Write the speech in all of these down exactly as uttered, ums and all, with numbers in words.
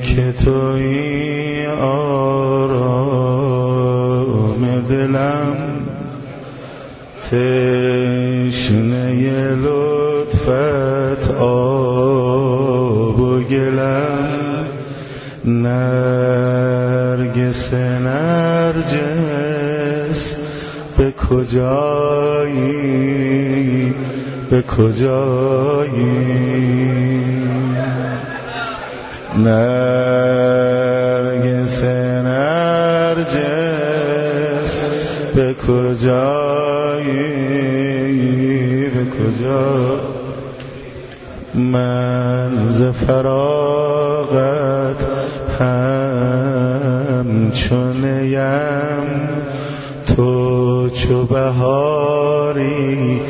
که توی آرام دلم، تشنه لطفت آب و گلم، نرگس نرجس به کجایی، به کجایی، نرگس نرجس به کجایی، به کجا. من ز فراغت همچون نیم، تو چو بهاری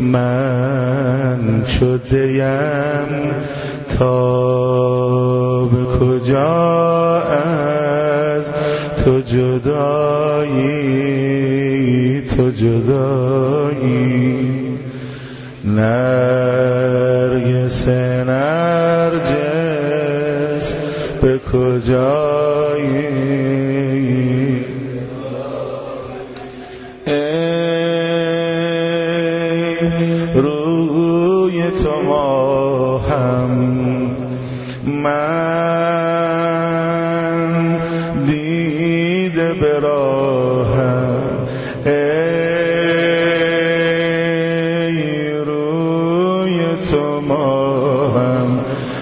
من چو دیم، تا به کجا از تو جدایی، تو جدایی، نرگس نرجس به کجایی. ای روی تو ماهم من دیده به راهم، ای روی تو ماهم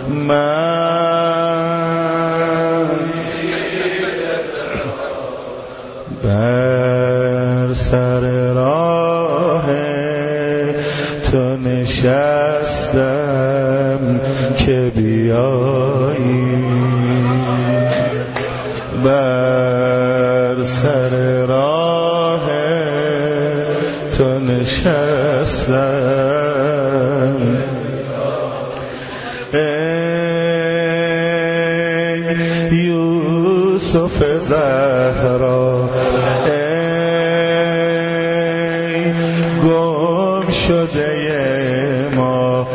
من بر سر راه تو نشستم که بیایی، بر سر راه تو نشستم، ای یوسف زهرا، ای گم شده ما،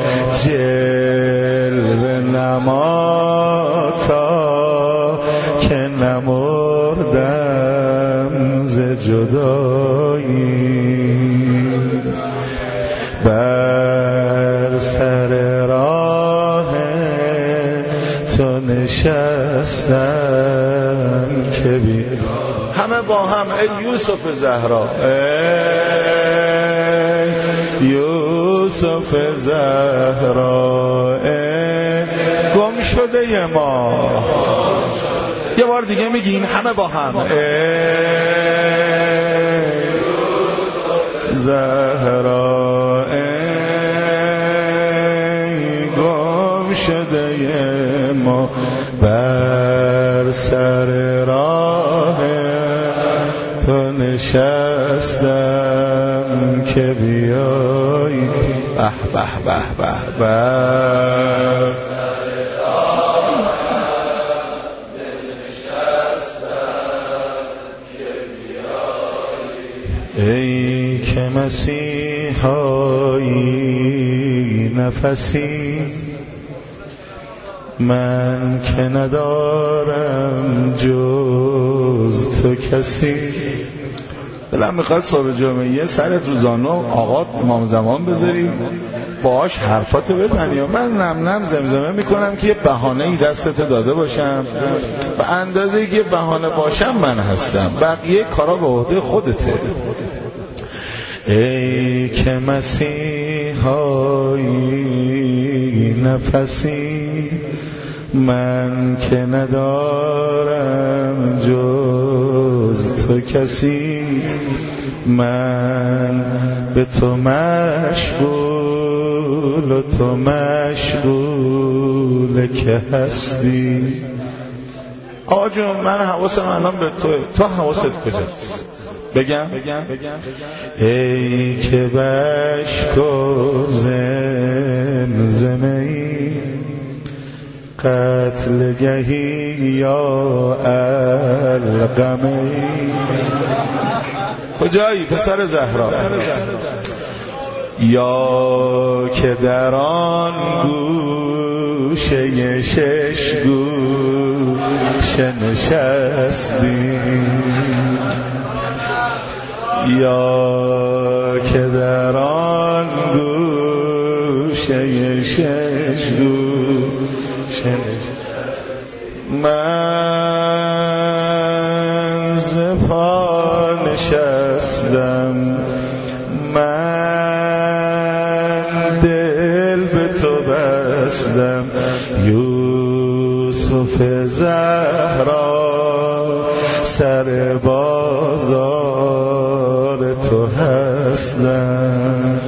جلوه نما تا که نمردم ز جدایی، بر سر راه تو نشستم که بی. همه با هم ای یوسف زهرا، ای یوسف زهرا، ای گم شده ما. یه بار دیگه میگین همه با هم، ای زهرا، ای گم شده ما، بر سر راه تو نشستم که بیایی. به به به به به، ای که مسیحایی نفسی، من که ندارم جز تو کسی. دلم میخواد صبح جمعه سرت رو زانو آقا امام زمان بذاری باهاش حرفاتو بزنی و من نم نم زمزمه میکنم که یه بهانه‌ای دستت داده باشم، به اندازه‌ای که بهانه باشم من هستم، بقیه کارا به عهده خودته. ای که مسیحایی نفسی، من که ندارم جز تو کسی، من به تو مشغول و تو مشغول که هستی. آقا جون من حواسم الان به تو، تو حواست کجاست؟ بگم ای که بشک و زمزمه‌ای، قتل گهی یا القمه‌ای. کجایی پسر زهرا؟ یا که در آن گوشه شش گوش نشستی یا که در آن گوشه شش گوشه من ز پا نشستم من دل به تو بستم یوسف زهرا سر بازار تو هستم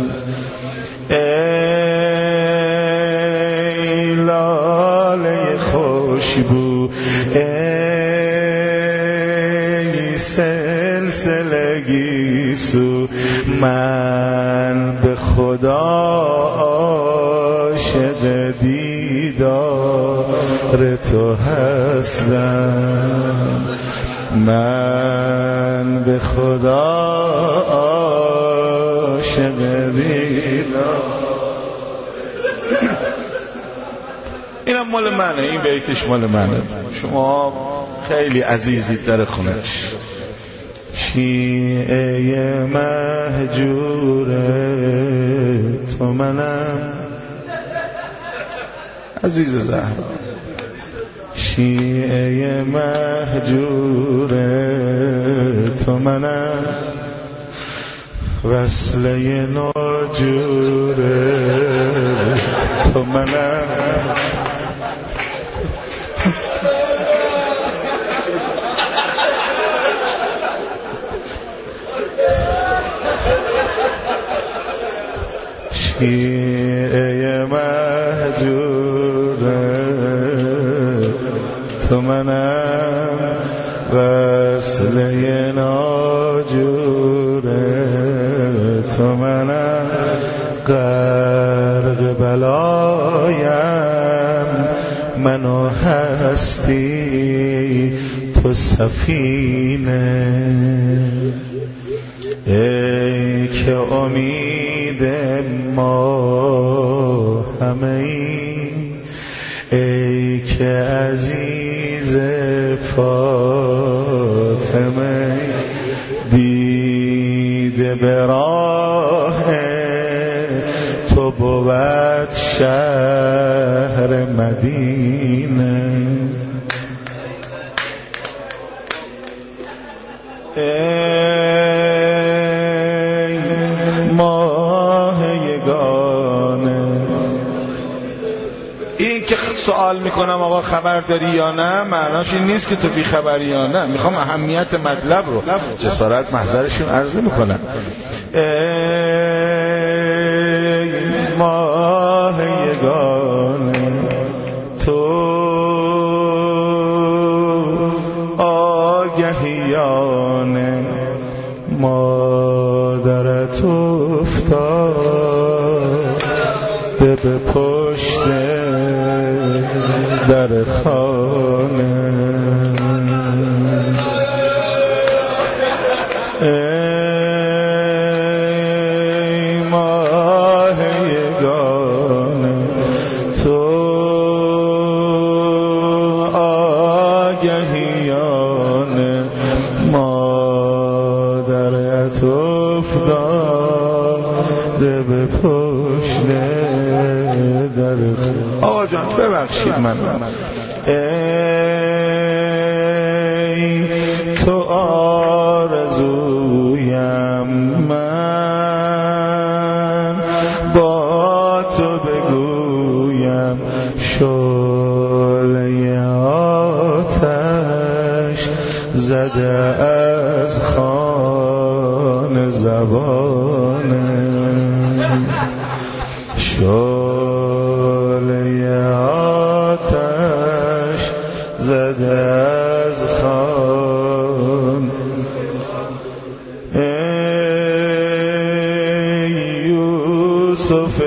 ای لاله خوشبو ای سلسله گیسو من به خدا عاشق دیدار تو هستم من به خدا عاشق دیدار. اینم مال منه، این بیتش مال منه، شما خیلی عزیزید در خونش. شیعه مهجور تو منم عزیز زهرا، شیعه مهجور تو منم وصله ناجور تو منم شیعه مهجور تو منم وصله ناجور تو منم غرق بلایم منو هستی تو سفینه ای که امید ما همه ای ای که عزیز فاطمه دیده به راه تو بود شهر مدینه ای ماه یگانه. این که سوال میکنم آقا خبر داری یا نه معناش این نیست که تو بی خبری یا نه، میخوام اهمیت مطلب رو جسارت محضرشون عرض میکنم. ای ماه یگانه تو آگهیانه مادرت افتاد به پشت در خانه ای ماه یگانه تو آگهیانه مادرت افتاده به پشت در خانه. آقا جان ببخشید من ای تو آرزویم من با تو بگویم شعله آتش زده از خانه زبانه شعله آتش زده از خان ای یوسف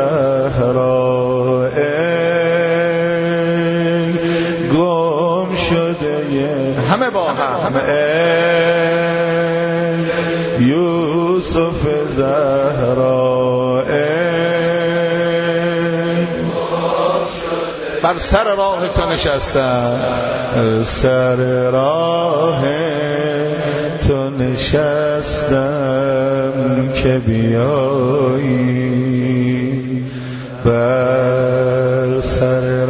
زهرا ای گم شده همه با هم ای یوسف زهرا ای بر سر راه تو نشستم، بر سر راه تو نشستم که بیایی، بر سر